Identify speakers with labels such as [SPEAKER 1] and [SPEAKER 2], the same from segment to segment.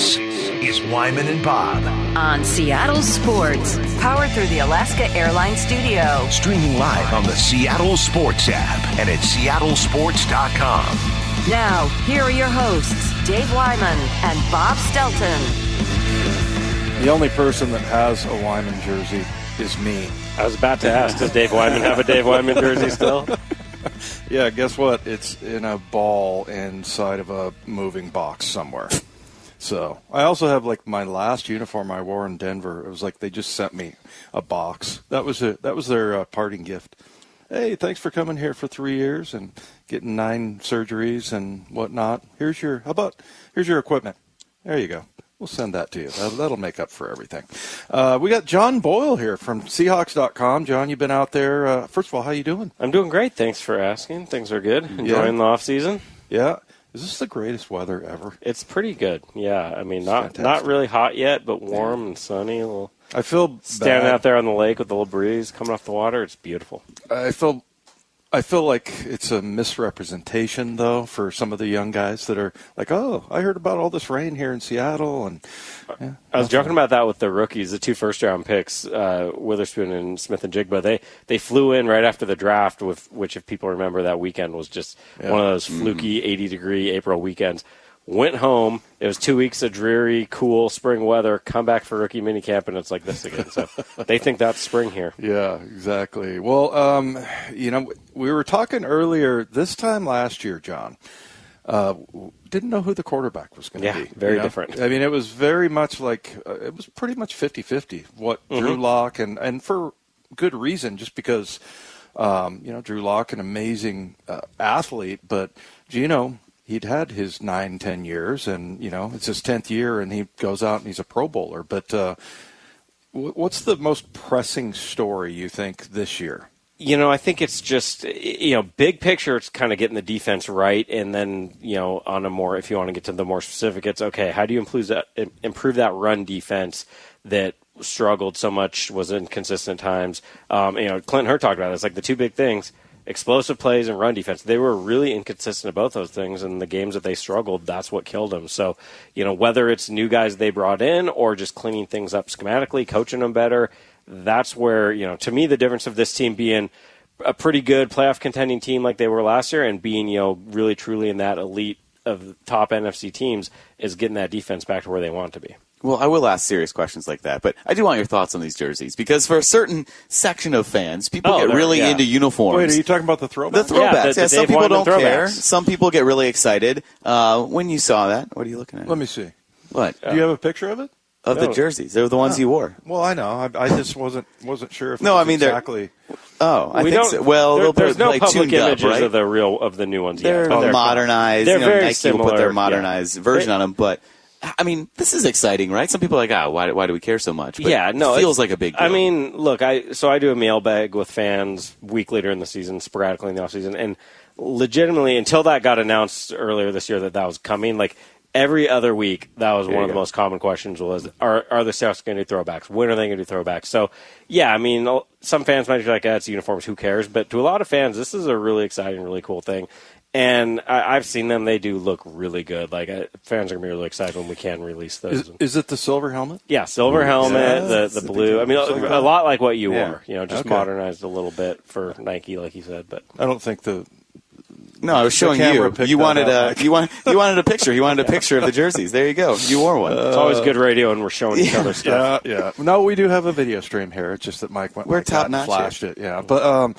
[SPEAKER 1] This is Wyman and Bob.
[SPEAKER 2] On Seattle Sports, powered through the Alaska Airlines Studio.
[SPEAKER 1] Streaming live on the Seattle Sports app and at seattlesports.com.
[SPEAKER 2] Now, here are your hosts, Dave Wyman and Bob Stelton.
[SPEAKER 3] The only person that has a Wyman jersey is me.
[SPEAKER 4] I was about to ask, does Dave Wyman have a Dave Wyman jersey still?
[SPEAKER 3] Yeah, guess what? It's in a ball inside of a moving box somewhere. So I also have like my last uniform I wore in Denver. It was like they just sent me a box. That was it. That was their parting gift. Hey, thanks for coming here for 3 years and getting 9 surgeries and whatnot. Here's your equipment. There you go. We'll send that to you. That'll make up for everything. We got John Boyle here from Seahawks.com. John, you've been out there. First of all, how you doing?
[SPEAKER 4] I'm doing great. Thanks for asking. Things are good. Enjoying the off season.
[SPEAKER 3] Yeah. Is this the greatest weather ever?
[SPEAKER 4] It's pretty good. Yeah. I mean, not really hot yet, but warm and sunny.
[SPEAKER 3] I feel
[SPEAKER 4] standing
[SPEAKER 3] bad.
[SPEAKER 4] out there on the lake with the little breeze coming off the water. It's beautiful.
[SPEAKER 3] I feel like it's a misrepresentation, though, for some of the young guys that are like, oh, I heard about all this rain here in Seattle. And yeah,
[SPEAKER 4] I was joking about that with the rookies, the 2 first-round picks, Witherspoon and Smith and Jigba. They flew in right after the draft, which, if people remember, that weekend was just one of those fluky 80-degree April weekends. Went home. It was 2 weeks of dreary, cool spring weather. Come back for rookie minicamp, and it's like this again. So they think that's spring here.
[SPEAKER 3] Yeah, exactly. Well, we were talking earlier this time last year, John. Didn't know who the quarterback was going to be.
[SPEAKER 4] Yeah, very different.
[SPEAKER 3] I mean, it was very much like it was pretty much 50-50 what Drew Lock, and for good reason, just because, Drew Lock, an amazing athlete, but Geno, he'd had his 9-10 years, and, it's his 10th year, and he goes out and he's a Pro Bowler. But what's the most pressing story, you think, this year?
[SPEAKER 4] I think it's just, big picture, it's kind of getting the defense right. And then, on a more, if you want to get to the more specific, it's, okay, how do you improve that run defense that struggled so much, was inconsistent times? Clinton Hurd talked about it. It's like the 2 big things. Explosive plays and run defense. They were really inconsistent at both those things, and the games that they struggled, that's what killed them. So, whether it's new guys they brought in or just cleaning things up schematically, coaching them better, that's where, to me, the difference of this team being a pretty good playoff contending team like they were last year and being, really truly in that elite of top NFC teams is getting that defense back to where they want it to be.
[SPEAKER 5] Well, I will ask serious questions like that, but I do want your thoughts on these jerseys, because for a certain section of fans, people get really into uniforms.
[SPEAKER 3] Wait, are you talking about the throwbacks?
[SPEAKER 5] The throwbacks,
[SPEAKER 4] the
[SPEAKER 5] some people don't care.
[SPEAKER 4] throwbacks.
[SPEAKER 5] Some people get really excited. When you saw that, what are you looking at?
[SPEAKER 3] Let me see.
[SPEAKER 5] What?
[SPEAKER 3] Do you have a picture of it?
[SPEAKER 5] Of the jerseys. They were the ones you wore.
[SPEAKER 3] Well, I know. I just wasn't sure if
[SPEAKER 5] No,
[SPEAKER 3] it was
[SPEAKER 5] I mean,
[SPEAKER 3] exactly.
[SPEAKER 5] I think so. Well,
[SPEAKER 4] there's no public
[SPEAKER 5] tuned
[SPEAKER 4] images
[SPEAKER 5] up, right?
[SPEAKER 4] of the new ones
[SPEAKER 5] They're
[SPEAKER 4] yet.
[SPEAKER 5] modernized.
[SPEAKER 4] They're very
[SPEAKER 5] Nike
[SPEAKER 4] similar.
[SPEAKER 5] will put their modernized version on them, but I mean, this is exciting, right? Some people are like, why do we care so much? But it feels like a big deal.
[SPEAKER 4] I mean, look, I do a mailbag with fans week later in the season, sporadically in the offseason, and legitimately, until that got announced earlier this year that was coming, like every other week, that was one of the most common questions was, are the Seahawks going to do throwbacks? When are they going to do throwbacks? So, yeah, I mean, some fans might be like, it's uniforms, who cares? But to a lot of fans, this is a really exciting, really cool thing. And I've seen them. They do look really good. Like, fans are going to be really excited when we can release those.
[SPEAKER 3] Is it the silver helmet?
[SPEAKER 4] Yeah, silver helmet, the blue. I mean, a lot like what you wore. Just modernized a little bit for Nike, like you said. But
[SPEAKER 3] I don't think the...
[SPEAKER 5] No, I was showing you. You wanted you wanted a picture. You wanted a picture of the jerseys. There you go. You wore one.
[SPEAKER 4] It's always good radio, and we're showing each other stuff.
[SPEAKER 3] Yeah. No, we do have a video stream here. It's just that Mike went.
[SPEAKER 5] We're
[SPEAKER 3] like
[SPEAKER 5] top
[SPEAKER 3] that
[SPEAKER 5] notch.
[SPEAKER 3] And flashed it. Yeah, but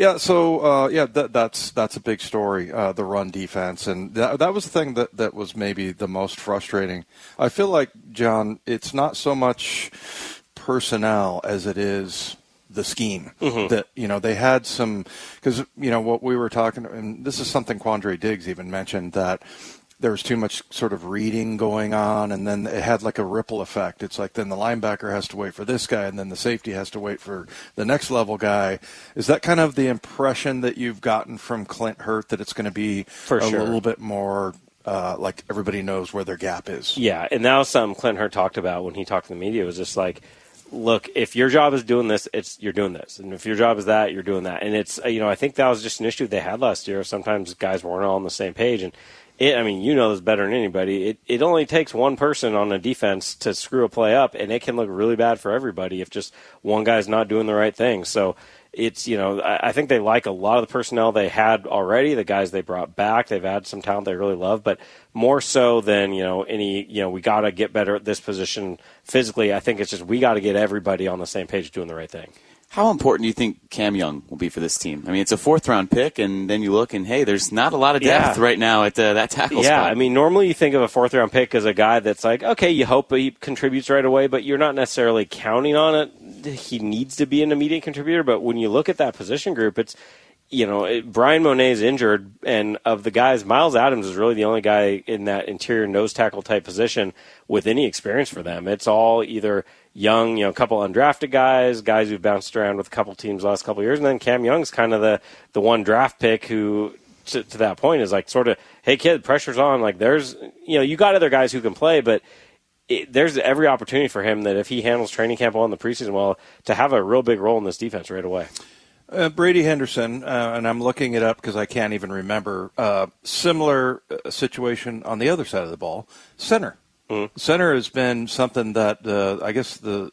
[SPEAKER 3] So that's a big story. The run defense, and that was the thing that was maybe the most frustrating. I feel like, John, it's not so much personnel as it is the scheme that, they had some, because, what we were talking, and this is something Quandre Diggs even mentioned, that there was too much sort of reading going on, and then it had like a ripple effect. It's like then the linebacker has to wait for this guy, and then the safety has to wait for the next level guy. Is that kind of the impression that you've gotten from Clint Hurd, that it's going to be little bit more like everybody knows where their gap is? Yeah,
[SPEAKER 4] and that was something Clint Hurd talked about when he talked to the media. It was just like, look, if your job is doing this, you're doing this. And if your job is that, you're doing that. And it's, I think that was just an issue they had last year. Sometimes guys weren't all on the same page. And I mean, you know this better than anybody. It only takes one person on a defense to screw a play up, and it can look really bad for everybody if just one guy's not doing the right thing. So it's, I think they like a lot of the personnel they had already, the guys they brought back. They've had some talent they really love, but more so than, we got to get better at this position physically. I think it's just we got to get everybody on the same page doing the right thing.
[SPEAKER 5] How important do you think Cam Young will be for this team? I mean, it's a 4th-round pick, and then you look, and, hey, there's not a lot of depth right now at that tackle spot.
[SPEAKER 4] Yeah, I mean, normally you think of a 4th-round pick as a guy that's like, okay, you hope he contributes right away, but you're not necessarily counting on it. He needs to be an immediate contributor, but when you look at that position group, it's, Brian Monet's injured, and of the guys, Miles Adams is really the only guy in that interior nose tackle type position with any experience for them. It's all either young, a couple undrafted guys who've bounced around with a couple teams the last couple of years, and then Cam Young's kind of the one draft pick who, to that point, is like sort of, hey kid, pressure's on. Like there's, you got other guys who can play, but there's every opportunity for him that if he handles training camp well in the preseason well, to have a real big role in this defense right away.
[SPEAKER 3] Brady Henderson, and I'm looking it up because I can't even remember, similar situation on the other side of the ball, center. Mm-hmm. Center has been something that I guess the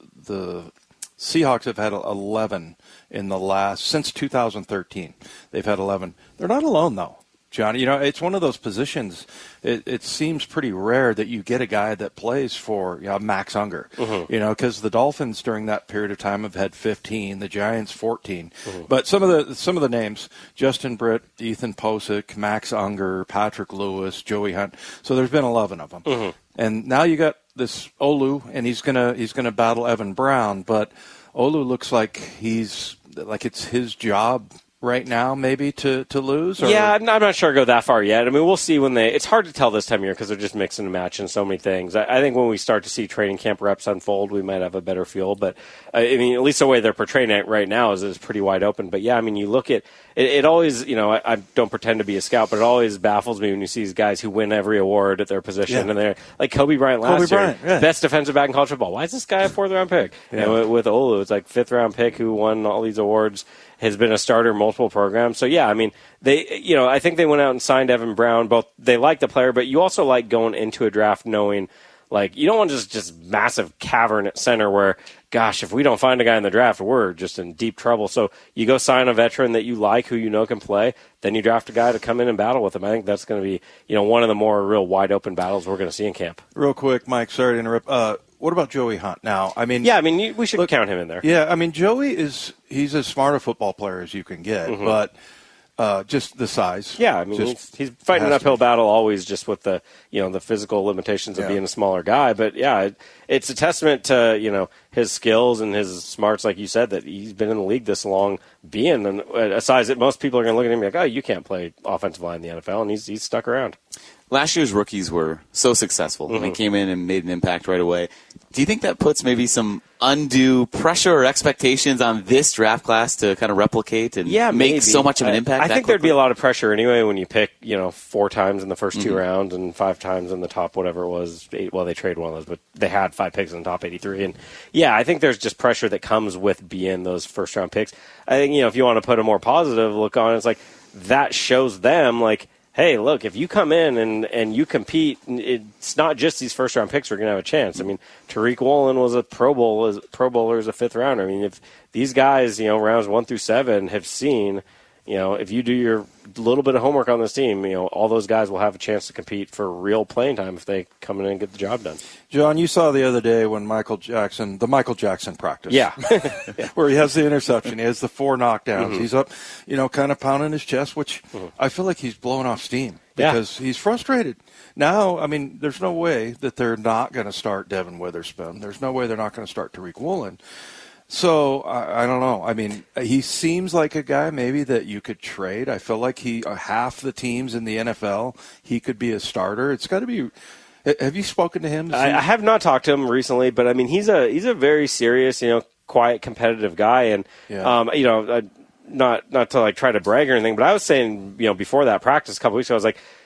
[SPEAKER 3] Seahawks have had 11 in the since 2013. They've had 11. They're not alone, though, John. It's one of those positions. It seems pretty rare that you get a guy that plays for Max Unger. Mm-hmm. Because the Dolphins during that period of time have had 15, the Giants 14. Mm-hmm. But some of the names: Justin Britt, Ethan Posick, Max Unger, Patrick Lewis, Joey Hunt. So there's been 11 of them. Mm-hmm. And now you got this Olu, and he's gonna battle Evan Brown. But Olu looks like it's his job right now, maybe to lose? Or?
[SPEAKER 4] Yeah, I'm not sure I go that far yet. I mean, we'll see when it's hard to tell this time of year because they're just mixing and matching so many things. I think when we start to see training camp reps unfold, we might have a better feel. But, I mean, at least the way they're portraying it right now is pretty wide open. But, yeah, I mean, you look at it always, I don't pretend to be a scout, but it always baffles me when you see these guys who win every award at their position. Yeah. And they're like Kobe Bryant last year, best defensive back in college football. Why is this guy a 4th-round pick? Yeah. And with Olu, it's like 5th-round pick who won all these awards, has been a starter in multiple programs. So, yeah, I mean, I think they went out and signed Evan Brown. Both they like the player, but you also like going into a draft knowing, like, you don't want just massive cavern at center where, gosh, if we don't find a guy in the draft, we're just in deep trouble. So you go sign a veteran that you like, who you know can play, then you draft a guy to come in and battle with him. I think that's going to be, one of the more real wide open battles we're going to see in camp.
[SPEAKER 3] Real quick, Mike, sorry to interrupt. What about Joey Hunt now? I mean,
[SPEAKER 4] yeah, I mean, we should count him in there.
[SPEAKER 3] Yeah, I mean, Joey he's as smart a football player as you can get, mm-hmm. but just the size.
[SPEAKER 4] Yeah, I mean, he's fighting an uphill battle always, just with the the physical limitations of being a smaller guy. But yeah, it's a testament to his skills and his smarts, like you said, that he's been in the league this long, being a size that most people are going to look at him and be like, oh, you can't play offensive line in the NFL, and he's stuck around.
[SPEAKER 5] Last year's rookies were so successful. Mm-hmm. They came in and made an impact right away. Do you think that puts maybe some undue pressure or expectations on this draft class to kind of replicate and make so much of an impact?
[SPEAKER 4] I think there'd be a lot of pressure anyway when you pick, 4 times in the first 2 rounds and 5 times in the top, whatever it was. Well, they traded one of those, but they had 5 picks in the top 83. And yeah, I think there's just pressure that comes with being those first round picks. I think, if you want to put a more positive look on it, it's like that shows them like, hey, look, if you come in and you compete, it's not just these first-round picks who are going to have a chance. I mean, Tariq Woolen was a Pro Bowler as a 5th-rounder. I mean, if these guys, rounds 1 through 7 have seen, if you do your little bit of homework on this team, all those guys will have a chance to compete for real playing time if they come in and get the job done.
[SPEAKER 3] John, you saw the other day when Michael Jackson practice.
[SPEAKER 4] Yeah.
[SPEAKER 3] Where he has the interception. He has the 4 knockdowns. Mm-hmm. He's up, kind of pounding his chest, which I feel like he's blowing off steam because he's frustrated. Now, I mean, there's no way that they're not going to start Devin Witherspoon. There's no way they're not going to start Tariq Woolen. So, I don't know. I mean, he seems like a guy maybe that you could trade. I feel like half the teams in the NFL, he could be a starter. It's got to be – have you spoken to him?
[SPEAKER 4] I have not talked to him recently, but, I mean, he's a very serious, quiet, competitive guy. And, not to, like, try to brag or anything, but I was saying, before that practice a couple weeks ago, I was like,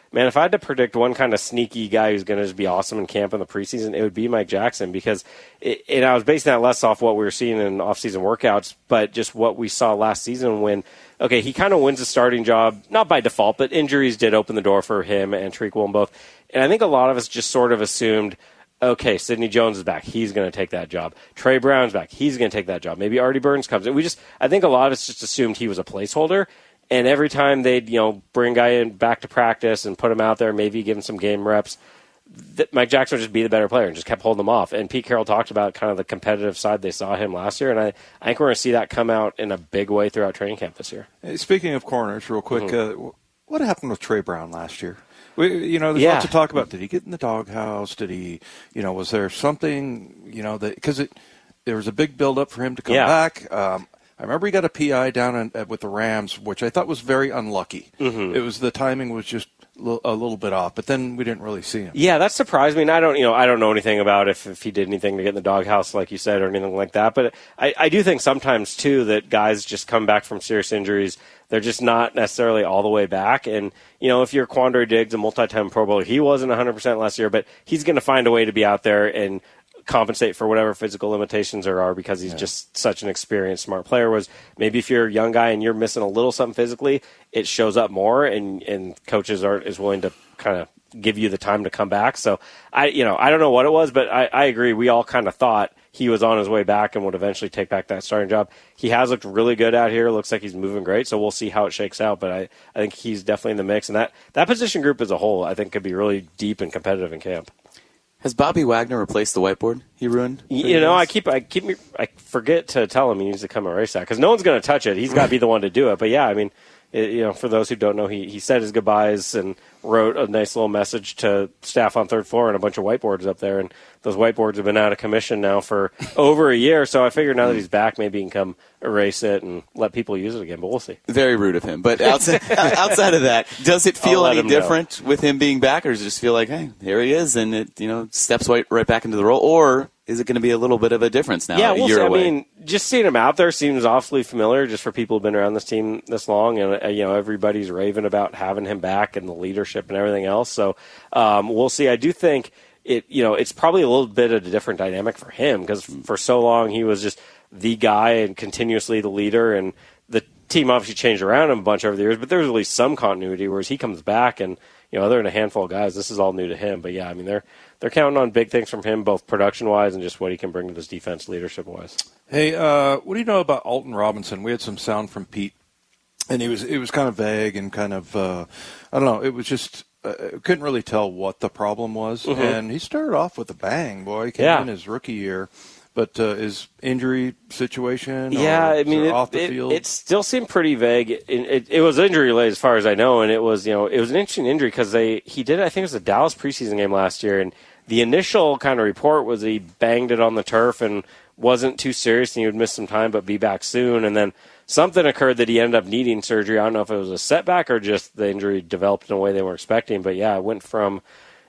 [SPEAKER 4] man, if I had to predict one kind of sneaky guy who's going to just be awesome in camp in the preseason, it would be Mike Jackson, because and I was basing that less off what we were seeing in off-season workouts, but just what we saw last season when, okay, he kind of wins the starting job, not by default, but injuries did open the door for him and Tariq Woolen both. And I think a lot of us just sort of assumed, okay, Sidney Jones is back. He's going to take that job. Trey Brown's back. He's going to take that job. Maybe Artie Burns comes in. I think a lot of us just assumed he was a placeholder. And every time they'd, bring a guy in back to practice and put him out there, maybe give him some game reps, Mike Jackson would just be the better player and just kept holding them off. And Pete Carroll talked about kind of the competitive side they saw him last year, and I think we're going to see that come out in a big way throughout training camp this year.
[SPEAKER 3] Hey, speaking of corners, real quick, what happened with Trey Brown last year? There's lots to talk about. Did he get in the doghouse? Did he, was there something, because there was a big build-up for him to come back. I remember he got a PI down with the Rams, which I thought was very unlucky. Mm-hmm. It was the timing was just a little bit off, but then we didn't really see him.
[SPEAKER 4] Yeah, that surprised me. And I don't know anything about if he did anything to get in the doghouse, like you said, or anything like that. But I do think sometimes too that guys just come back from serious injuries. They're just not necessarily all the way back. And if you're Quandre Diggs, a multi-time Pro Bowler, he wasn't 100% last year, but he's going to find a way to be out there and compensate for whatever physical limitations there are, because he's just such an experienced, smart player. Was maybe if you're a young guy and you're missing a little something physically, it shows up more, and coaches is willing to kind of give you the time to come back. So I don't know what it was, but I agree. We all kind of thought he was on his way back and would eventually take back that starting job. He has looked really good out here. Looks like he's moving great. So we'll see how it shakes out. But I think he's definitely in the mix, and that position group as a whole, I think, could be really deep and competitive in camp.
[SPEAKER 5] Has Bobby Wagner replaced the whiteboard he ruined?
[SPEAKER 4] I forget to tell him he needs to come erase that, because no one's going to touch it. He's got to be the one to do it. But yeah, I mean, for those who don't know, he said his goodbyes and wrote a nice little message to staff on third floor and a bunch of whiteboards up there. And those whiteboards have been out of commission now for over a year. So I figured now that he's back, maybe he can come erase it and let people use it again. But we'll see.
[SPEAKER 5] Very rude of him. But outside of that, does it feel any different with him being back, or does it just feel like, hey, here he is, and it steps right back into the role? Or is it going to be a little bit of a difference now?
[SPEAKER 4] Yeah, we'll see.
[SPEAKER 5] Away?
[SPEAKER 4] I mean, just seeing him out there seems awfully familiar, just for people who've been around this team this long, and everybody's raving about having him back and the leadership and everything else. So we'll see. I do think it's probably a little bit of a different dynamic for him, because for so long he was just the guy and continuously the leader, and the team obviously changed around him a bunch over the years, but there's at least some continuity, whereas he comes back and other than a handful of guys, this is all new to him. But yeah, I mean, they're counting on big things from him, both production-wise and just what he can bring to this defense leadership-wise.
[SPEAKER 3] Hey, what do you know about Alton Robinson? We had some sound from Pete, and it was kind of vague and kind of I don't know. It was just couldn't really tell what the problem was. Mm-hmm. And he started off with a bang, boy. He came in his rookie year. But his injury situation, off the field?
[SPEAKER 4] It still seemed pretty vague. It was injury-related as far as I know, and it was an interesting injury because he did, I think it was the Dallas preseason game last year, and the initial kind of report was he banged it on the turf and wasn't too serious, and he would miss some time but be back soon. And then something occurred that he ended up needing surgery. I don't know if it was a setback or just the injury developed in a way they weren't expecting. But yeah, it went from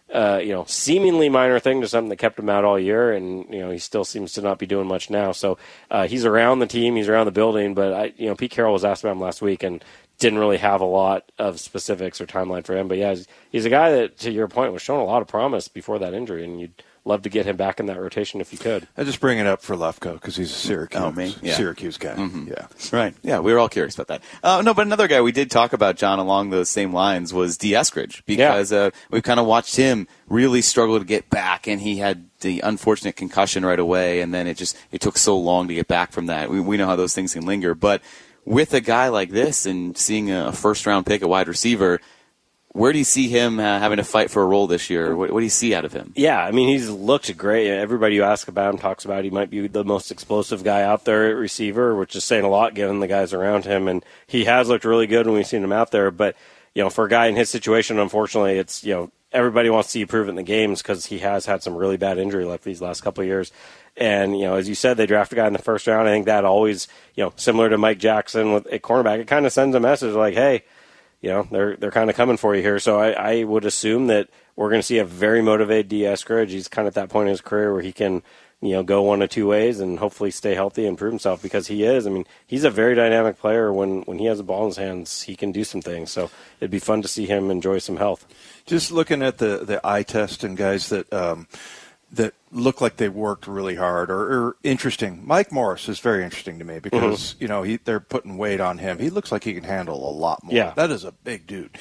[SPEAKER 4] seemingly minor thing to something that kept him out all year, and he still seems to not be doing much now. So he's around the team, he's around the building, but Pete Carroll was asked about him last week and didn't really have a lot of specifics or timeline for him. But yeah, he's a guy that, to your point, was showing a lot of promise before that injury, and you'd love to get him back in that rotation if you could.
[SPEAKER 3] I just bring it up for Lefko because he's a Syracuse guy.
[SPEAKER 5] Mm-hmm.
[SPEAKER 3] Yeah,
[SPEAKER 5] right. Yeah, we were all curious about that. No, but another guy we did talk about, John, along those same lines was Dee Eskridge, because we've kind of watched him really struggle to get back, and he had the unfortunate concussion right away, and then it took so long to get back from that. We know how those things can linger, but with a guy like this and seeing a first-round pick at wide receiver, where do you see him having to fight for a role this year? What do you see out of him?
[SPEAKER 4] Yeah, I mean, he's looked great. Everybody you ask about him talks about he might be the most explosive guy out there at receiver, which is saying a lot given the guys around him. And he has looked really good when we've seen him out there. But, for a guy in his situation, unfortunately, it's, everybody wants to see you prove it in the games because he has had some really bad injury luck these last couple of years. And, as you said, they draft a guy in the first round. I think that always, similar to Mike Jackson with a cornerback, it kind of sends a message like, hey, they're kind of coming for you here. So I would assume that we're going to see a very motivated D. Eskridge. He's kind of at that point in his career where he can, go one of two ways and hopefully stay healthy and prove himself, because he is. I mean, he's a very dynamic player. When he has the ball in his hands, he can do some things. So it'd be fun to see him enjoy some health.
[SPEAKER 3] Just looking at the eye test and guys that that look like they worked really hard or interesting. Mike Morris is very interesting to me because, they're putting weight on him. He looks like he can handle a lot more.
[SPEAKER 4] Yeah.
[SPEAKER 3] That is a big dude.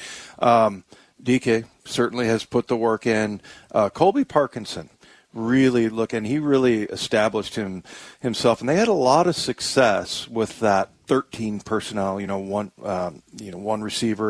[SPEAKER 3] DK certainly has put the work in. Colby Parkinson really he really established himself, and they had a lot of success with that 13 personnel, one receiver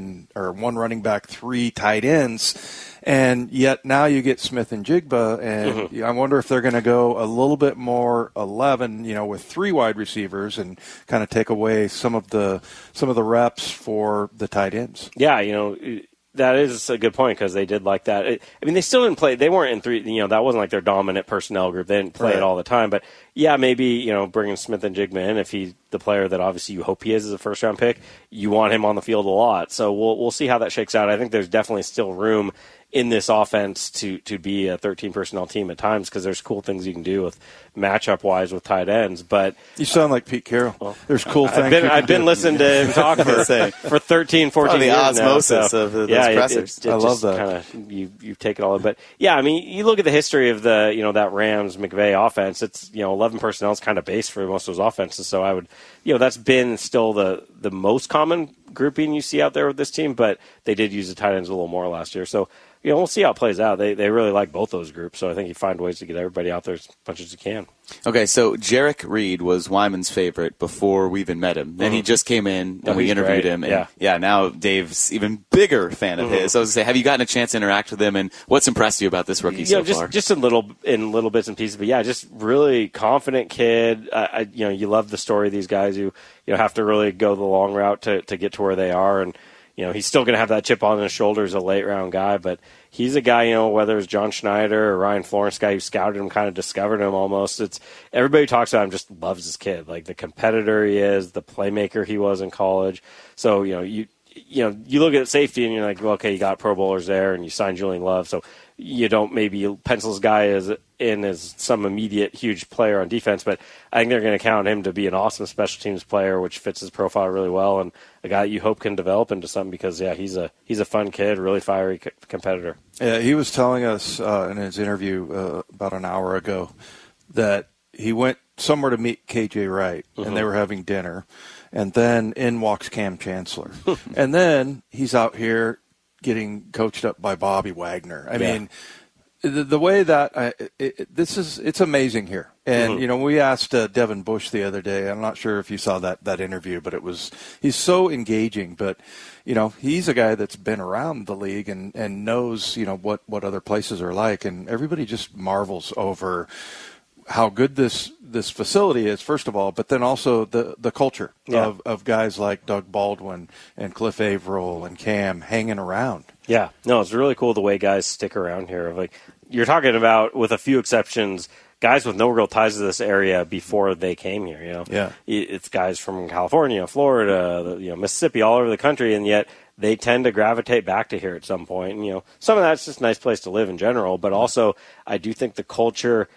[SPEAKER 3] or one running back, 3 tight ends. And yet now you get Smith and Jigba, and I wonder if they're going to go a little bit more 11, with 3 wide receivers and kind of take away some of the reps for the tight ends.
[SPEAKER 4] Yeah, that is a good point, because they did like that. They still didn't play. They weren't in 3. That wasn't like their dominant personnel group. They didn't play it all the time. But yeah, maybe bringing Smith and Jigba in, if he's the player that obviously you hope he is as a first round pick, you want him on the field a lot. So we'll see how that shakes out. I think there's definitely still room in this offense to be a 13 personnel team at times, because there's cool things you can do with matchup wise with tight ends. But
[SPEAKER 3] you sound like Pete Carroll. Well, there's cool things.
[SPEAKER 4] I've been listening to him talk for 13, 14 years now.
[SPEAKER 5] The osmosis of those pressers.
[SPEAKER 4] I
[SPEAKER 3] love that.
[SPEAKER 4] Kinda, you've taken all of it. But yeah, you look at the history of the that Rams McVay offense. It's 11 personnel is kind of base for most of those offenses. So I would that's been still the most common grouping you see out there with this team. But they did use the tight ends a little more last year. So we'll see how it plays out. They really like both those groups, so I think you find ways to get everybody out there as much as you can.
[SPEAKER 5] Okay, so Jarek Reed was Wyman's favorite before we even met him. Then he just came in and we interviewed him. And now Dave's even bigger fan of his. So I was going to say, have you gotten a chance to interact with him, and what's impressed you about this rookie so far?
[SPEAKER 4] Just in little bits and pieces, but yeah, just really confident kid. You love the story of these guys who have to really go the long route to get to where they are, and he's still going to have that chip on his shoulder as a late-round guy, but he's a guy, whether it's John Schneider or Ryan Florence, guy who scouted him, kind of discovered him almost. It's everybody talks about him, just loves this kid, like the competitor he is, the playmaker he was in college. So, you look at safety and you're like, well, okay, you got Pro Bowlers there and you signed Julian Love, so you don't maybe pencil this guy as some immediate huge player on defense, but I think they're going to count him to be an awesome special teams player, which fits his profile really well, and a guy you hope can develop into something, because he's a fun kid, really fiery competitor.
[SPEAKER 3] Yeah, he was telling us in his interview about an hour ago that he went somewhere to meet KJ Wright, and they were having dinner, and then in walks Cam Chancellor, and then he's out here getting coached up by Bobby Wagner. I mean, the way that it's amazing here. And we asked Devin Bush the other day. I'm not sure if you saw that interview, but he's so engaging. But he's a guy that's been around the league and knows what other places are like, and everybody just marvels over how good this facility is, first of all, but then also the culture of guys like Doug Baldwin and Cliff Averill and Cam hanging around.
[SPEAKER 4] Yeah, no, it's really cool the way guys stick around here. Like you're talking about, with a few exceptions, guys with no real ties to this area before they came here.
[SPEAKER 3] Yeah,
[SPEAKER 4] it's guys from California, Florida, Mississippi, all over the country, and yet they tend to gravitate back to here at some point. And, some of that's just a nice place to live in general, but also I do think the culture.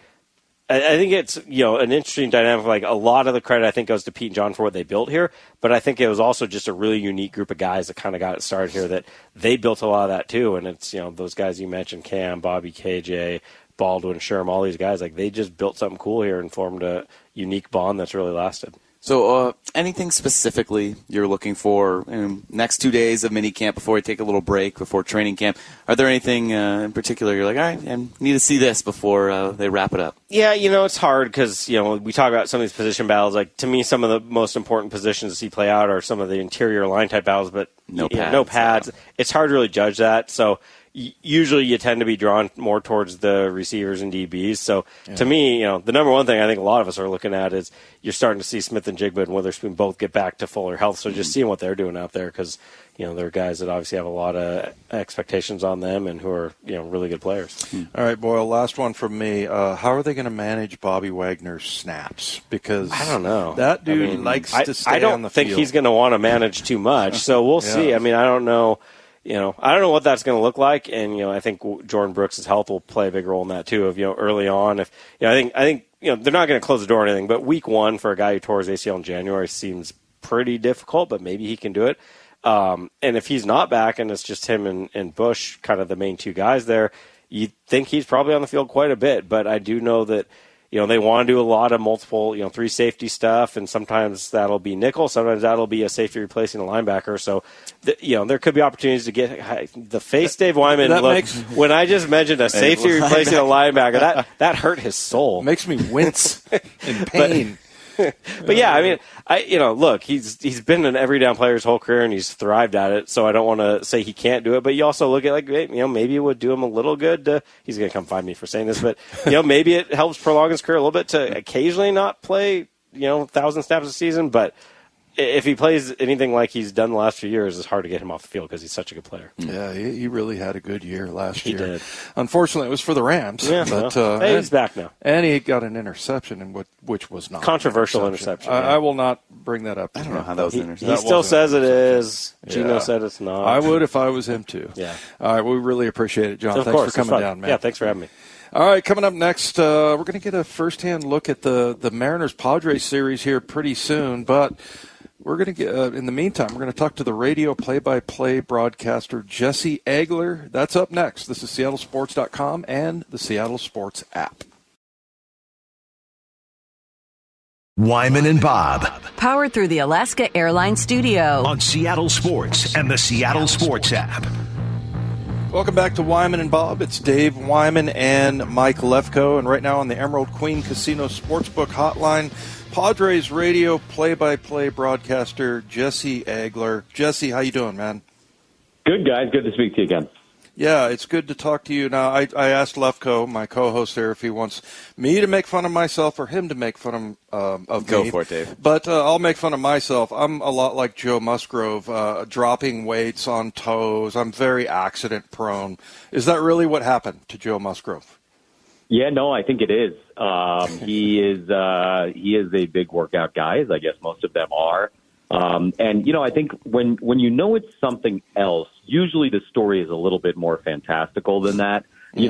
[SPEAKER 4] I think it's an interesting dynamic. Like a lot of the credit I think goes to Pete and John for what they built here, but I think it was also just a really unique group of guys that kind of got it started here. That they built a lot of that too, and it's those guys you mentioned, Cam, Bobby, KJ, Baldwin, Sherm, all these guys. Like they just built something cool here and formed a unique bond that's really lasted.
[SPEAKER 5] So anything specifically you're looking for in next 2 days of minicamp before you take a little break, before training camp? Are there anything in particular you're like, all right, I need to see this before they wrap it up? Yeah,
[SPEAKER 4] it's hard because, we talk about some of these position battles. Like, to me, some of the most important positions to see play out are some of the interior line type battles, but
[SPEAKER 5] no pads.
[SPEAKER 4] Yeah. It's hard to really judge that. So usually you tend to be drawn more towards the receivers and DBs. So to me, the number one thing I think a lot of us are looking at is you're starting to see Smith and Jigba and Witherspoon both get back to fuller health. So just seeing what they're doing out there, because they're guys that obviously have a lot of expectations on them and who are really good players.
[SPEAKER 3] All right, Boyle, last one from me. How are they going to manage Bobby Wagner's snaps? Because
[SPEAKER 4] I don't know.
[SPEAKER 3] That dude likes to stay on the field.
[SPEAKER 4] I don't think he's going to want to manage too much. So we'll see. I mean, I don't know. I don't know what that's going to look like, and I think Jordan Brooks' health will play a big role in that too. Of early on, if I think they're not going to close the door or anything, but week one for a guy who tore his ACL in January seems pretty difficult, but maybe he can do it. And if he's not back and it's just him and Bush, kind of the main two guys there, you think he's probably on the field quite a bit. But I do know that they want to do a lot of multiple, 3 safety stuff, and sometimes that'll be nickel, sometimes that'll be a safety replacing a linebacker. So, there could be opportunities to get the face Dave Wyman. When I just mentioned a safety replacing a linebacker, that hurt his soul.
[SPEAKER 3] Makes me wince in pain.
[SPEAKER 4] But yeah, I mean, look, he's been an every down player his whole career, and he's thrived at it. So I don't want to say he can't do it, but you also look at maybe it would do him a little good. He's going to come find me for saying this, but maybe it helps prolong his career a little bit to occasionally not play 1,000 snaps a season, but if he plays anything like he's done the last few years, it's hard to get him off the field because he's such a good player.
[SPEAKER 3] Yeah, he really had a good year last year.
[SPEAKER 4] He did.
[SPEAKER 3] Unfortunately, it was for the Rams.
[SPEAKER 4] Yeah,
[SPEAKER 3] but
[SPEAKER 4] he's back now.
[SPEAKER 3] And he got an interception, which was not
[SPEAKER 4] controversial interception.
[SPEAKER 3] I will not bring that up.
[SPEAKER 5] I don't know how that was an interception.
[SPEAKER 4] He still says it is. Gino said it's not.
[SPEAKER 3] I would if I was him too.
[SPEAKER 4] Yeah.
[SPEAKER 3] All right, we really appreciate it, John. Thanks for coming down, man.
[SPEAKER 4] Yeah, thanks for having me.
[SPEAKER 3] All right, coming up next, we're going to get a first-hand look at the Mariners-Padres series here pretty soon, but we're going to get, in the meantime, we're going to talk to the radio play-by-play broadcaster Jesse Agler. That's up next. This is SeattleSports.com and the Seattle Sports app.
[SPEAKER 1] Wyman and Bob.
[SPEAKER 2] Powered through the Alaska Airlines Studio.
[SPEAKER 1] On Seattle Sports and the Seattle Sports app.
[SPEAKER 3] Welcome back to Wyman and Bob. It's Dave Wyman and Mike Lefko. And right now on the Emerald Queen Casino Sportsbook hotline, Padres radio play-by-play broadcaster Jesse Agler. Jesse, how you doing, man?
[SPEAKER 6] Good, guys. Good to speak to you again.
[SPEAKER 3] Yeah, it's good to talk to you. Now, I asked Lefko, my co-host there, if he wants me to make fun of myself or him to make fun of me.
[SPEAKER 5] Go for it, Dave.
[SPEAKER 3] But I'll make fun of myself. I'm a lot like Joe Musgrove, dropping weights on toes. I'm very accident-prone. Is that really what happened to Joe Musgrove?
[SPEAKER 6] Yeah, no, I think it is. He is a big workout guy, as I guess most of them are. And, I think when it's something else, usually the story is a little bit more fantastical than that.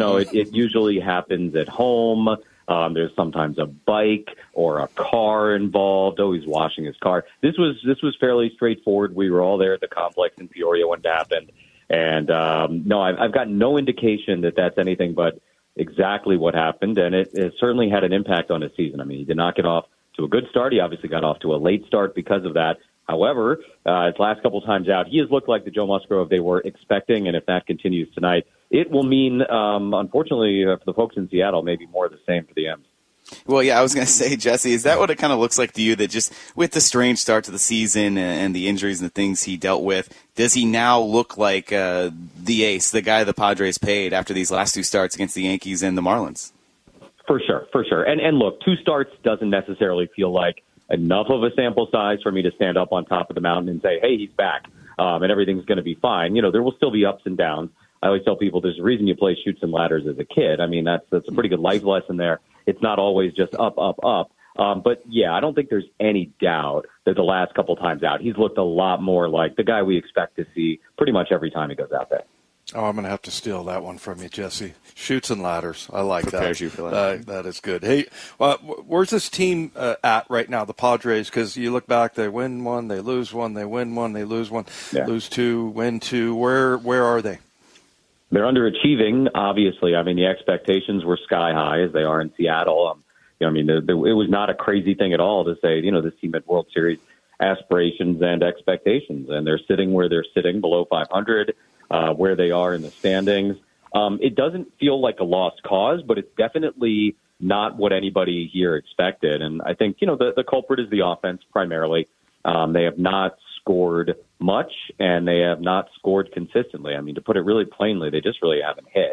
[SPEAKER 6] It usually happens at home. There's sometimes a bike or a car involved. Oh, he's washing his car. This was fairly straightforward. We were all there at the complex in Peoria when it happened. And, no, I've got no indication that that's anything but exactly what happened. And it certainly had an impact on his season. I mean, he did not get off to a good start. He obviously got off to a late start because of that. However, his last couple times out, he has looked like the Joe Musgrove they were expecting, and if that continues tonight, it will mean, unfortunately, for the folks in Seattle, maybe more of the same for the M's.
[SPEAKER 5] Well, yeah, I was going to say, Jesse, is that what it kind of looks like to you, that just with the strange start to the season and the injuries and the things he dealt with, does he now look like the ace, the guy the Padres paid after these last 2 starts against the Yankees and the Marlins?
[SPEAKER 6] For sure. And look, 2 starts doesn't necessarily feel like enough of a sample size for me to stand up on top of the mountain and say, hey, he's back, and everything's going to be fine. There will still be ups and downs. I always tell people there's a reason you play Chutes and Ladders as a kid. I mean, that's a pretty good life lesson there. It's not always just up. But, yeah, I don't think there's any doubt that the last couple times out, he's looked a lot more like the guy we expect to see pretty much every time he goes out there.
[SPEAKER 3] Oh, I'm going to have to steal that one from you, Jesse. Chutes and Ladders. I like
[SPEAKER 5] Prepares
[SPEAKER 3] that.
[SPEAKER 5] You for that.
[SPEAKER 3] That is good. Hey, where's this team at right now, the Padres? Because you look back, they win 1, they lose 1, they win 1, they lose 1, lose 2, win 2. Where are they?
[SPEAKER 6] They're underachieving, obviously. I mean, the expectations were sky high, as they are in Seattle. It was not a crazy thing at all to say, this team had World Series aspirations and expectations, and they're sitting where they're sitting, below 500. Where they are in the standings. It doesn't feel like a lost cause, but it's definitely not what anybody here expected. And I think, the culprit is the offense primarily. They have not scored much, and they have not scored consistently. I mean, to put it really plainly, they just really haven't hit.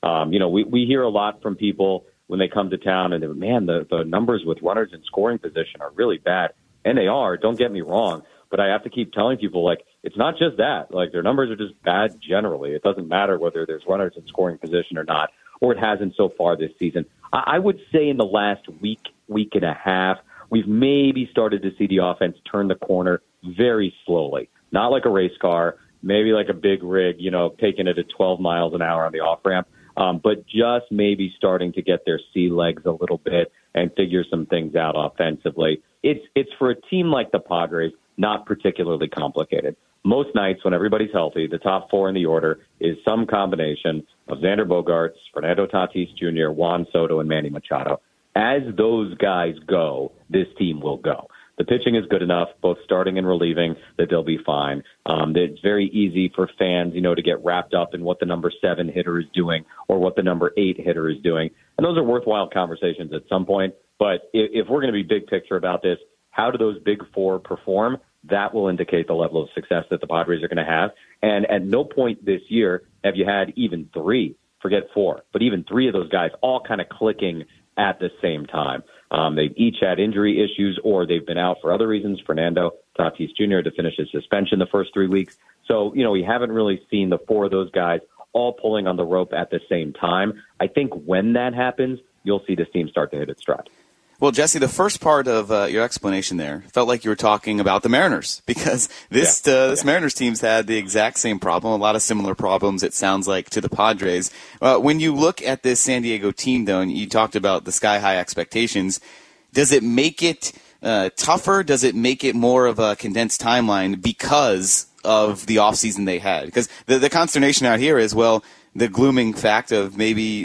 [SPEAKER 6] We hear a lot from people when they come to town, and man, the numbers with runners in scoring position are really bad. And they are, don't get me wrong. But I have to keep telling people, it's not just that. Their numbers are just bad generally. It doesn't matter whether there's runners in scoring position or not, or it hasn't so far this season. I would say in the last week and a half, we've maybe started to see the offense turn the corner very slowly. Not like a race car, maybe like a big rig, taking it at 12 miles an hour on the off-ramp, but just maybe starting to get their sea legs a little bit and figure some things out offensively. It's for a team like the Padres, not particularly complicated. Most nights when everybody's healthy, the top four in the order is some combination of Xander Bogaerts, Fernando Tatis Jr., Juan Soto, and Manny Machado. As those guys go, this team will go. The pitching is good enough, both starting and relieving, that they'll be fine. It's very easy for fans, to get wrapped up in what the number 7 hitter is doing or what the number 8 hitter is doing. And those are worthwhile conversations at some point. But if we're going to be big picture about this, how do those big four perform? That will indicate the level of success that the Padres are going to have. And at no point this year have you had even 3, forget 4, but even 3 of those guys all kind of clicking at the same time. They've each had injury issues or they've been out for other reasons. Fernando Tatis Jr. to finish his suspension the first 3 weeks. So, we haven't really seen the 4 of those guys all pulling on the rope at the same time. I think when that happens, you'll see this team start to hit its stride.
[SPEAKER 5] Well, Jesse, the first part of your explanation there felt like you were talking about the Mariners because this Mariners team's had the exact same problem, a lot of similar problems, it sounds like, to the Padres. When you look at this San Diego team, though, and you talked about the sky-high expectations, does it make it tougher? Does it make it more of a condensed timeline because of the offseason they had? Because the consternation out here is, well, the looming fact of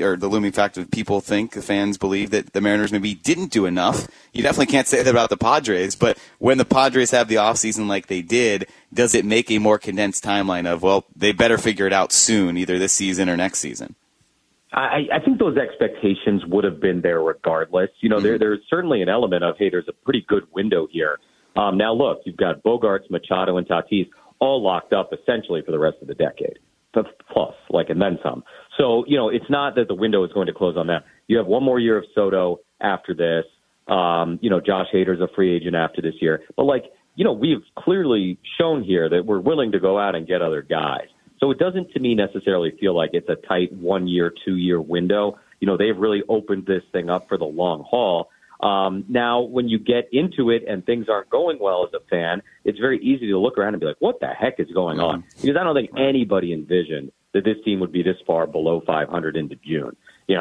[SPEAKER 5] people think, the fans believe that the Mariners maybe didn't do enough. You definitely can't say that about the Padres, but when the Padres have the offseason like they did, does it make a more condensed timeline of, well, they better figure it out soon, either this season or next season?
[SPEAKER 6] I think those expectations would have been there regardless. There's certainly an element of, hey, there's a pretty good window here. Now, look, you've got Bogaerts, Machado, and Tatis all locked up essentially for the rest of the decade. Plus, and then some. So, it's not that the window is going to close on that. You have one more year of Soto after this. Josh Hader's a free agent after this year. But, we've clearly shown here that we're willing to go out and get other guys. So it doesn't, to me, necessarily feel like it's a tight 1 year, 2 year window. They've really opened this thing up for the long haul. Now, when you get into it and things aren't going well as a fan, it's very easy to look around and be like, what the heck is going on? Because I don't think anybody envisioned that this team would be this far below 500 into June.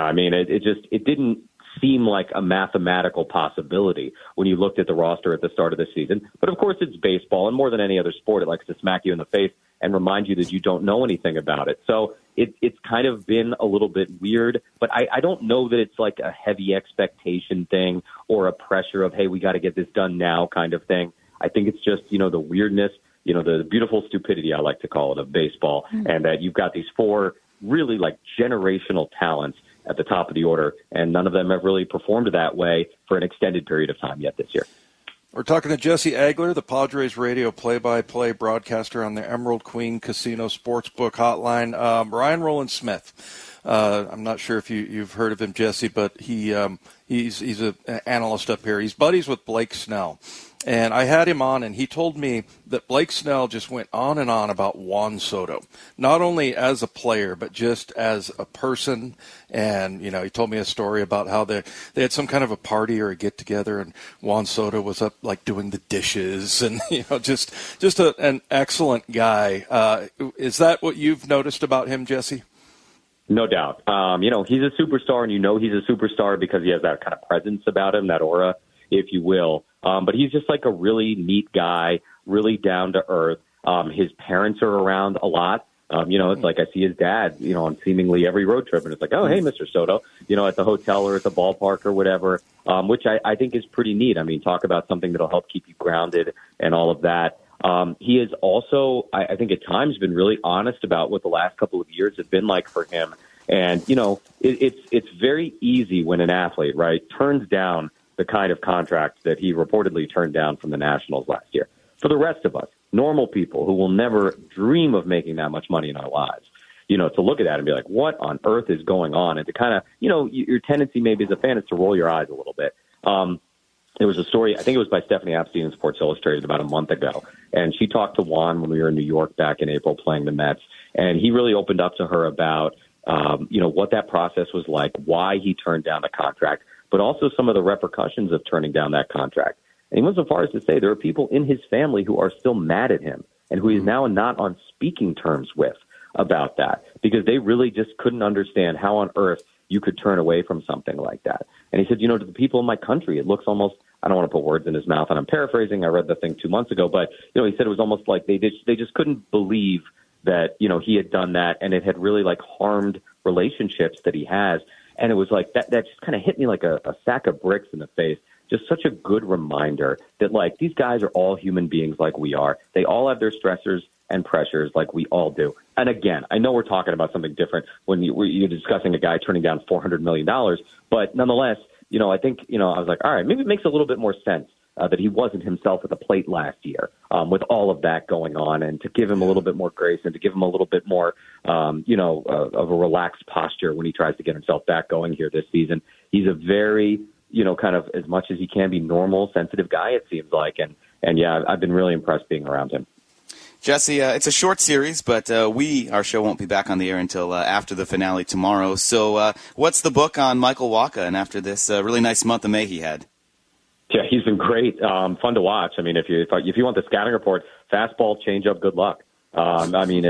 [SPEAKER 6] It didn't seem like a mathematical possibility when you looked at the roster at the start of the season. But of course, it's baseball, and more than any other sport, it likes to smack you in the face and remind you that you don't know anything about it. So it's kind of been a little bit weird, but I don't know that it's like a heavy expectation thing or a pressure of, hey, we got to get this done now kind of thing. I think it's just, the weirdness, the beautiful stupidity, I like to call it, of baseball, and that you've got these 4 really generational talents at the top of the order, and none of them have really performed that way for an extended period of time yet this year.
[SPEAKER 3] We're talking to Jesse Agler, the Padres radio play-by-play broadcaster on the Emerald Queen Casino Sportsbook Hotline. Ryan Rowland-Smith. I'm not sure if you've heard of him, Jesse, but he's an analyst up here. He's buddies with Blake Snell. And I had him on, and he told me that Blake Snell just went on and on about Juan Soto, not only as a player, but just as a person. And, he told me a story about how they had some kind of a party or a get-together, and Juan Soto was up, doing the dishes, and, just an excellent guy. Is that what you've noticed about him, Jesse?
[SPEAKER 6] No doubt. He's a superstar, and he's a superstar because he has that kind of presence about him, that aura, if you will. But he's just a really neat guy, really down to earth. His parents are around a lot. It's like I see his dad, on seemingly every road trip, and it's like, oh, hey, Mr. Soto, at the hotel or at the ballpark or whatever, which I think is pretty neat. I mean, talk about something that'll help keep you grounded and all of that. He has also, I think at times, been really honest about what the last couple of years have been like for him. And, it's very easy when an athlete, right, turns down the kind of contract that he reportedly turned down from the Nationals last year. For the rest of us, normal people who will never dream of making that much money in our lives, to look at that and be like, what on earth is going on? And to kind of, your tendency maybe as a fan is to roll your eyes a little bit. There was a story, I think it was by Stephanie Epstein in Sports Illustrated about a month ago, and she talked to Juan when we were in New York back in April playing the Mets, and he really opened up to her about, what that process was like, why he turned down the contract, but also some of the repercussions of turning down that contract. And he went so far as to say there are people in his family who are still mad at him and who he's now not on speaking terms with about that, because they really just couldn't understand how on earth you could turn away from something like that. And he said, to the people in my country, it looks almost, I don't want to put words in his mouth, and I'm paraphrasing, I read the thing 2 months ago, but, he said it was almost like they just couldn't believe that, he had done that, and it had really like harmed relationships that he has. And it was like, that just kind of hit me like a sack of bricks in the face. Just such a good reminder that, like, these guys are all human beings like we are. They all have their stressors and pressures like we all do. And again, I know we're talking about something different when you're discussing a guy turning down $400 million, but nonetheless, I think, I was like, all right, maybe it makes a little bit more sense that he wasn't himself at the plate last year with all of that going on, and to give him a little bit more grace and to give him a little bit more, of a relaxed posture when he tries to get himself back going here this season. He's a very, kind of, as much as he can be, normal, sensitive guy, it seems like. And yeah, I've been really impressed being around him.
[SPEAKER 5] Jesse, it's a short series, but our show won't be back on the air until after the finale tomorrow. So what's the book on Michael Wacha, and after this really nice month of May he had?
[SPEAKER 6] Yeah, he's been great. Fun to watch. I mean, if you want the scouting report, fastball, changeup, good luck. I mean,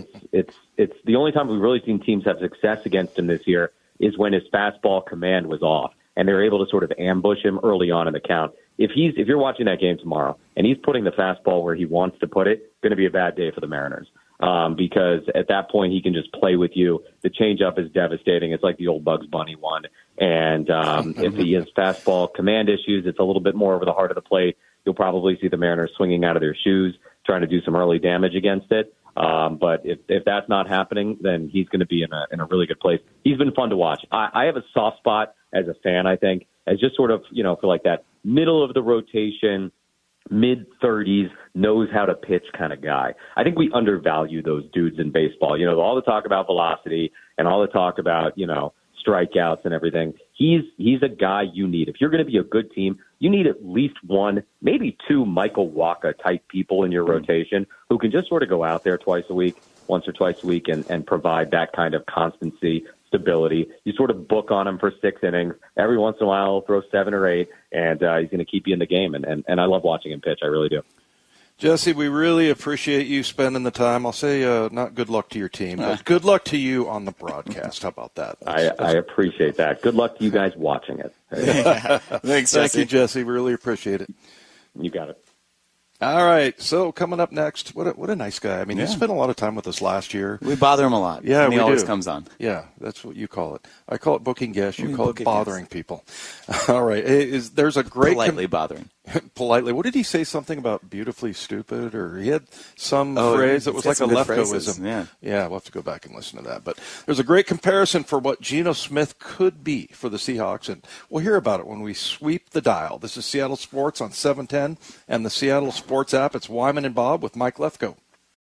[SPEAKER 6] it's the only time we've really seen teams have success against him this year is when his fastball command was off, and they're able to sort of ambush him early on in the count. If you're watching that game tomorrow and he's putting the fastball where he wants to put it, it's going to be a bad day for the Mariners. Because at that point he can just play with you. The changeup is devastating. It's like the old Bugs Bunny one. And if he has fastball command issues, it's a little bit more over the heart of the plate. You'll probably see the Mariners swinging out of their shoes, trying to do some early damage against it. But if that's not happening, then he's going to be in a really good place. He's been fun to watch. I have a soft spot as a fan, I think, as just sort of, for like that middle of the rotation, mid-30s, knows how to pitch kind of guy. I think we undervalue those dudes in baseball. All the talk about velocity and all the talk about, strikeouts and everything. He's a guy you need. If you're going to be a good team, you need at least one, maybe two Michael Wacha type people in your rotation who can just sort of go out there once or twice a week, and provide that kind of constancy, stability. You sort of book on him for 6 innings. Every once in a while, he'll throw 7 or 8, and he's going to keep you in the game. And I love watching him pitch. I really do.
[SPEAKER 3] Jesse, we really appreciate you spending the time. I'll say not good luck to your team, but good luck to you on the broadcast. How about that?
[SPEAKER 6] I appreciate that. Good luck to you guys watching it.
[SPEAKER 5] Thanks, Jesse.
[SPEAKER 3] Thank you, Jesse. We really appreciate it.
[SPEAKER 6] You got it.
[SPEAKER 3] All right, so coming up next, what a nice guy. I mean, he spent a lot of time with us last year.
[SPEAKER 5] We bother him a lot.
[SPEAKER 3] Yeah,
[SPEAKER 5] and he always comes on.
[SPEAKER 3] Yeah, that's what you call it. I call it booking guests. You call it bothering people. All right, there's a great
[SPEAKER 5] politely bothering.
[SPEAKER 3] Politely. What did he say? Something about beautifully stupid, or he had some phrase that was like a Lefkoism. Yeah, we'll have to go back and listen to that. But there's a great comparison for what Geno Smith could be for the Seahawks, and we'll hear about it when we sweep the dial. This is Seattle Sports on 710 and the Seattle Sports app. It's Wyman and Bob with Mike Lefko.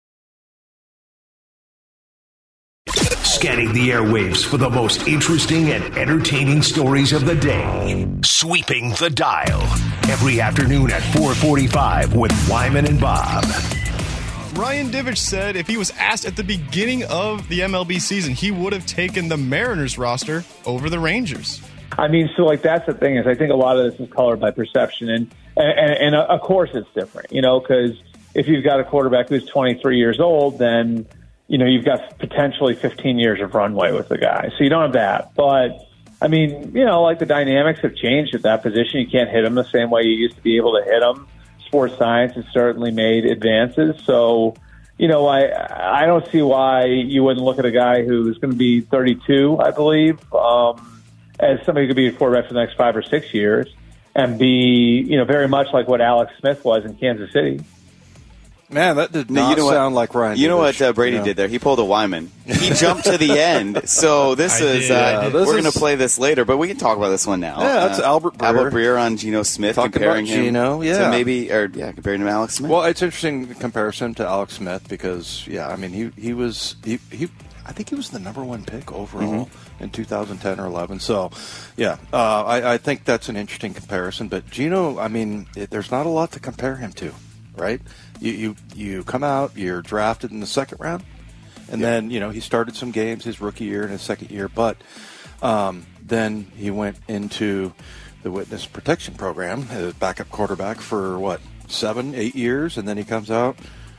[SPEAKER 1] Scanning the airwaves for the most interesting and entertaining stories of the day. Sweeping the dial. Every afternoon at 4:45 with Wyman and Bob.
[SPEAKER 7] Ryan Divish said if he was asked at the beginning of the MLB season, he would have taken the Mariners roster over the Rangers.
[SPEAKER 8] I mean, so like that's the thing is I think a lot of this is colored by perception. And of course it's different, because if you've got a quarterback who's 23 years old, then you've got potentially 15 years of runway with the guy. So you don't have that. But, I mean, like the dynamics have changed at that position. You can't hit him the same way you used to be able to hit him. Sports science has certainly made advances. So, I don't see why you wouldn't look at a guy who's going to be 32, I believe, as somebody who could be a quarterback for the next 5 or 6 years and be, very much like what Alex Smith was in Kansas City.
[SPEAKER 3] Man, that did not sound like Ryan.
[SPEAKER 5] You know what Brady did there? He pulled a Wyman. He jumped to the end. So this is we're going to play this later, but we can talk about this one now.
[SPEAKER 3] Yeah, that's Albert Breer.
[SPEAKER 5] Albert Breer on Geno Smith, comparing him
[SPEAKER 3] to
[SPEAKER 5] comparing him to Alex Smith.
[SPEAKER 3] Well, it's interesting comparison to Alex Smith because I mean he was I think he was the number 1 pick overall in 2010 or 11. So, I think that's an interesting comparison. But Geno, I mean, there's not a lot to compare him to, right? You come out, you're drafted in the second round, and then he started some games his rookie year and his second year, but then he went into the witness protection program, backup quarterback for 7-8 years, and then he comes out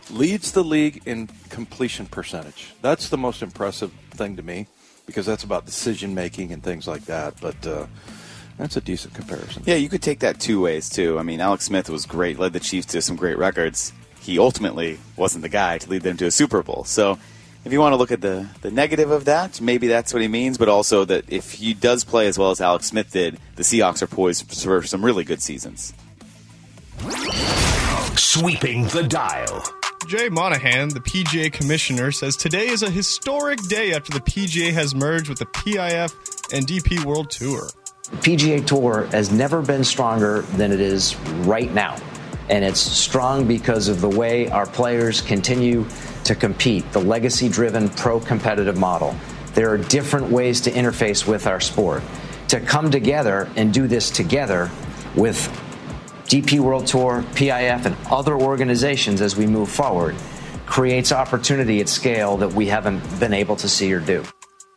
[SPEAKER 3] leads the league in completion percentage. That's the most impressive thing to me, because that's about decision making and things like that. But that's a decent comparison.
[SPEAKER 5] Yeah, you could take that two ways too. I mean, Alex Smith was great, led the Chiefs to some great records. He ultimately wasn't the guy to lead them to a Super Bowl. So if you want to look at the negative of that, maybe that's what he means, but also that if he does play as well as Alex Smith did, the Seahawks are poised for some really good seasons.
[SPEAKER 1] Sweeping the dial.
[SPEAKER 7] Jay Monahan, the PGA commissioner, says today is a historic day after the PGA has merged with the PIF and DP World Tour.
[SPEAKER 9] The PGA Tour has never been stronger than it is right now. And it's strong because of the way our players continue to compete, the legacy-driven pro-competitive model. There are different ways to interface with our sport. To come together and do this together with DP World Tour, PIF, and other organizations as we move forward creates opportunity at scale that we haven't been able to see or do.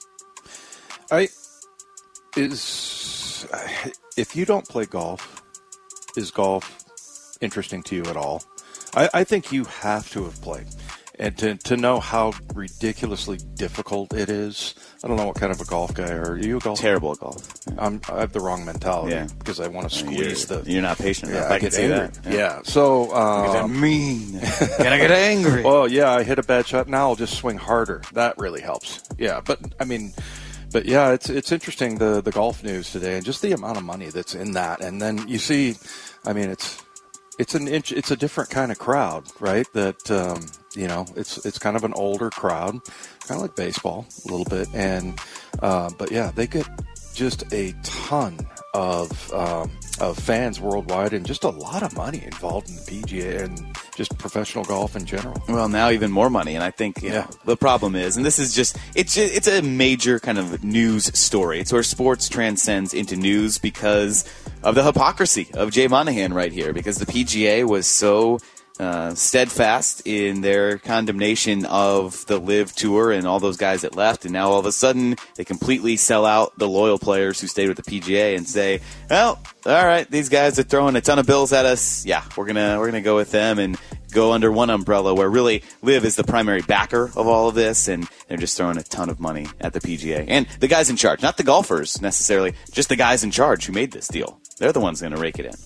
[SPEAKER 3] If you don't play golf, is golf interesting to you at all? I think you have to have played. And to know how ridiculously difficult it is. I don't know what kind of a golf guy are you. A golf?
[SPEAKER 5] Terrible at golf.
[SPEAKER 3] I have the wrong mentality because I want to squeeze
[SPEAKER 5] You're not patient enough.
[SPEAKER 3] Yeah,
[SPEAKER 5] I can see that.
[SPEAKER 3] Yeah. So
[SPEAKER 5] I'm mean. Can I get angry?
[SPEAKER 3] Well, yeah, I hit a bad shot. Now I'll just swing harder. That really helps. Yeah, but yeah, it's interesting the golf news today and just the amount of money that's in that. And then you see, I mean, it's a different kind of crowd, right? That it's kind of an older crowd, kind of like baseball a little bit, and but yeah, they get just a ton of fans worldwide, and just a lot of money involved in the PGA and just professional golf in general.
[SPEAKER 5] Well, now even more money, and I think the problem is, and this is it's a major kind of news story. It's where sports transcends into news because of the hypocrisy of Jay Monahan right here, because the PGA was so steadfast in their condemnation of the LIV Tour and all those guys that left, and now all of a sudden they completely sell out the loyal players who stayed with the PGA and say, well, all right, these guys are throwing a ton of bills at us. Yeah, we're gonna go with them and go under one umbrella where really LIV is the primary backer of all of this, and they're just throwing a ton of money at the PGA. And the guys in charge, not the golfers necessarily, just the guys in charge who made this deal. They're the ones going to rake it in.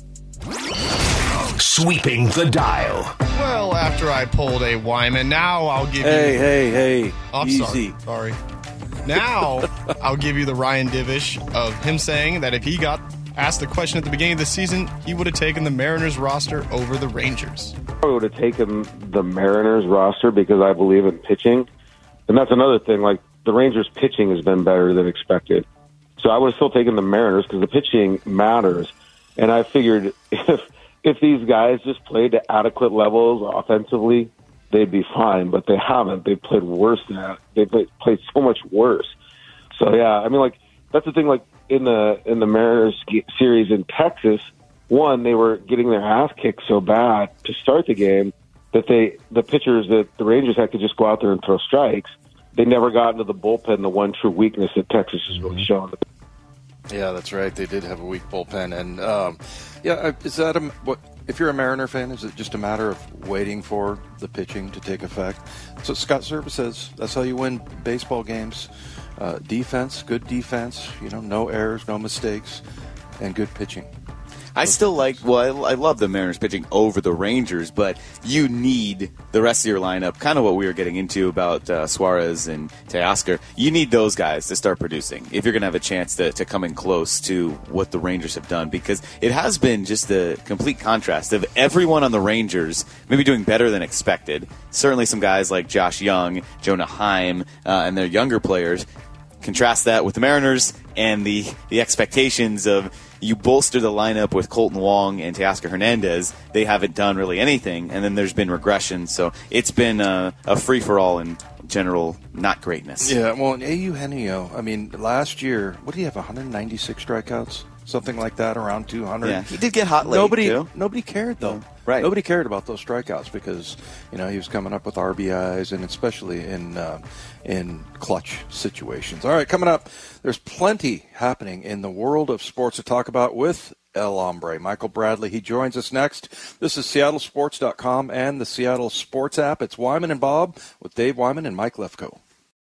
[SPEAKER 1] Sweeping the dial.
[SPEAKER 7] Well, after I pulled a Wyman, now I'll give you...
[SPEAKER 3] Hey,
[SPEAKER 7] oh,
[SPEAKER 3] easy.
[SPEAKER 7] Sorry. Now I'll give you the Ryan Divish of him saying that if he got asked the question at the beginning of the season, he would have taken the Mariners roster over the Rangers.
[SPEAKER 10] I would have taken the Mariners roster because I believe in pitching. And that's another thing. Like, the Rangers' pitching has been better than expected. So I would have still taken the Mariners because the pitching matters. And I figured if these guys just played at adequate levels offensively, they'd be fine. But they haven't. They've played worse than that. They've played so much worse. So, yeah, I mean, like, that's the thing. Like, in the Mariners series in Texas, one, they were getting their ass kicked so bad to start the game that the pitchers that the Rangers had to just go out there and throw strikes. They never got into the bullpen, the one true weakness that Texas has really shown.
[SPEAKER 3] Yeah, that's right. They did have a weak bullpen. And, is that what? If you're a Mariner fan, is it just a matter of waiting for the pitching to take effect? That's what Scott Servais says. That's how you win baseball games. Defense, good defense, no errors, no mistakes, and good pitching.
[SPEAKER 5] I still I love the Mariners pitching over the Rangers, but you need the rest of your lineup, kind of what we were getting into about Suarez and Teoscar. You need those guys to start producing if you're going to have a chance to come in close to what the Rangers have done, because it has been just a complete contrast of everyone on the Rangers maybe doing better than expected. Certainly some guys like Josh Young, Jonah Heim, and their younger players. Contrast that with the Mariners and the expectations of you bolster the lineup with Colton Wong and Teoscar Hernandez. They haven't done really anything, and then there's been regression. So it's been a free-for-all in general not greatness.
[SPEAKER 3] Yeah, well, Eugenio, I mean, last year, what did he have, 196 strikeouts? Something like that, around 200.
[SPEAKER 5] Yeah, he did get hot late, too.
[SPEAKER 3] Nobody cared, though.
[SPEAKER 5] Yeah. Right.
[SPEAKER 3] Nobody cared about those strikeouts because, he was coming up with RBIs, and especially in clutch situations. All right, coming up, there's plenty happening in the world of sports to talk about with El Hombre. Michael Bradley, he joins us next. This is SeattleSports.com and the Seattle Sports app. It's Wyman and Bob with Dave Wyman and Mike Lefkoe.